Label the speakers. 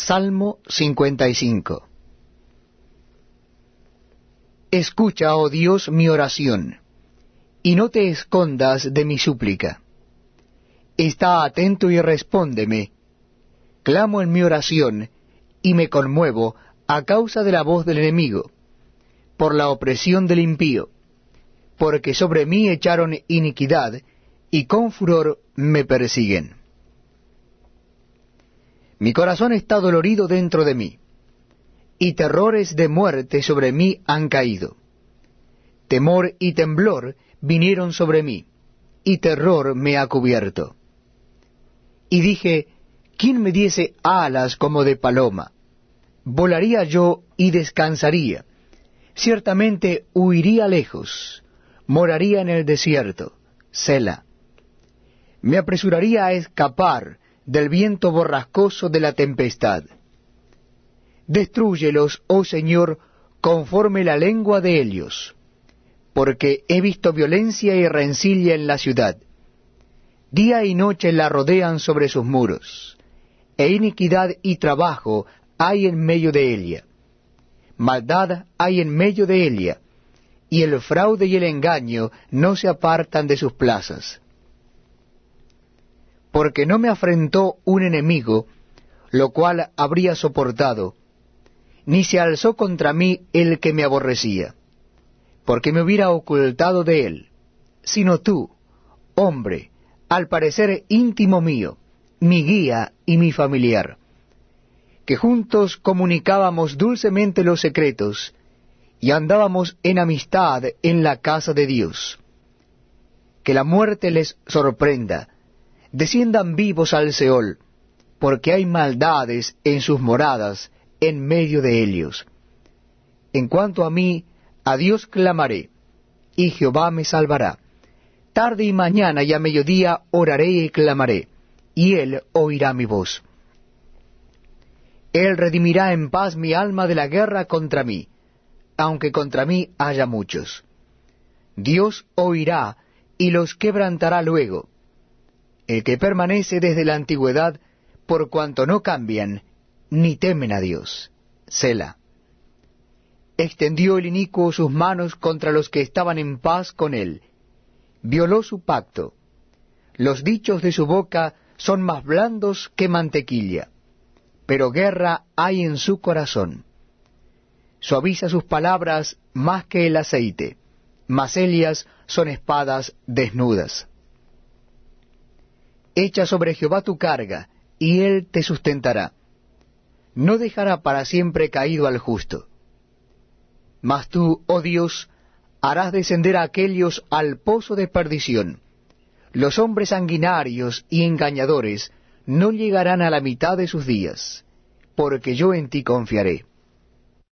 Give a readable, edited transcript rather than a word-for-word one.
Speaker 1: Salmo 55. Escucha, oh Dios, mi oración, y no te escondas de mi súplica. Está atento y respóndeme. Clamo en mi oración, y me conmuevo a causa de la voz del enemigo, por la opresión del impío, porque sobre mí echaron iniquidad, y con furor me persiguen. Mi corazón está dolorido dentro de mí, y terrores de muerte sobre mí han caído. Temor y temblor vinieron sobre mí, y terror me ha cubierto. Y dije, ¿quién me diese alas como de paloma? Volaría yo y descansaría. Ciertamente huiría lejos, moraría en el desierto, Sela. Me apresuraría a escapar del viento borrascoso de la tempestad. Destrúyelos, oh Señor, conforme la lengua de ellos, porque he visto violencia y rencilla en la ciudad. Día y noche la rodean sobre sus muros, e iniquidad y trabajo hay en medio de ella. Maldad hay en medio de ella, y el fraude y el engaño no se apartan de sus plazas. Porque no me afrentó un enemigo, lo cual habría soportado, ni se alzó contra mí el que me aborrecía, porque me hubiera ocultado de él, sino tú, hombre, al parecer íntimo mío, mi guía y mi familiar, que juntos comunicábamos dulcemente los secretos, y andábamos en amistad en la casa de Dios. Que la muerte les sorprenda, desciendan vivos al Seol, porque hay maldades en sus moradas en medio de ellos. En cuanto a mí, a Dios clamaré, y Jehová me salvará. Tarde y mañana y a mediodía oraré y clamaré, y Él oirá mi voz. Él redimirá en paz mi alma de la guerra contra mí, aunque contra mí haya muchos. Dios oirá y los quebrantará luego. El que permanece desde la antigüedad, por cuanto no cambian, ni temen a Dios. Sela. Extendió el inicuo sus manos contra los que estaban en paz con él. Violó su pacto. Los dichos de su boca son más blandos que mantequilla, pero guerra hay en su corazón. Suaviza sus palabras más que el aceite, mas ellas son espadas desnudas. Echa sobre Jehová tu carga, y él te sustentará. No dejará para siempre caído al justo. Mas tú, oh Dios, harás descender a aquellos al pozo de perdición. Los hombres sanguinarios y engañadores no llegarán a la mitad de sus días, porque yo en ti confiaré.